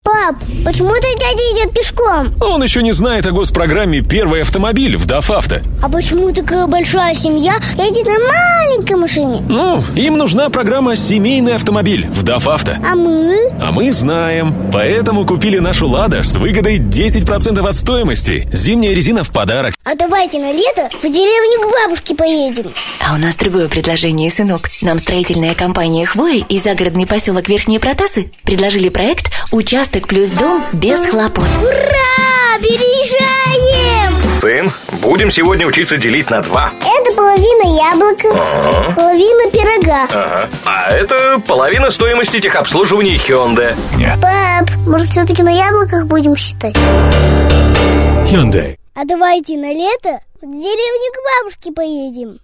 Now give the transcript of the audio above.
Пап, почему этот дядя идет пешком? Он еще не знает о госпрограмме «Первый автомобиль» в ДАФ Авто. А почему такая большая семья едет на маленькой машине? Ну, им нужна программа «Семейный автомобиль» в ДАФ Авто. А мы? А мы знаем. Поэтому купили нашу «Лада» с выгодой 10% от стоимости. Зимняя резина в подарок. А давайте на лето в деревню к бабушке поедем. А у нас другое предложение, сынок. Нам строительная компания «Хвоя» и загородный поселок Верхние Протасы предложили проект «Участок плюс дом без хлопот». Ура! Переезжаем! Сын, будем сегодня учиться делить на 2. Это половина яблока, половина пирога. Ага. А это половина стоимости техобслуживания Hyundai. Пап, может, все-таки на яблоках будем считать? Hyundai. А давайте на лето в деревню к бабушке поедем.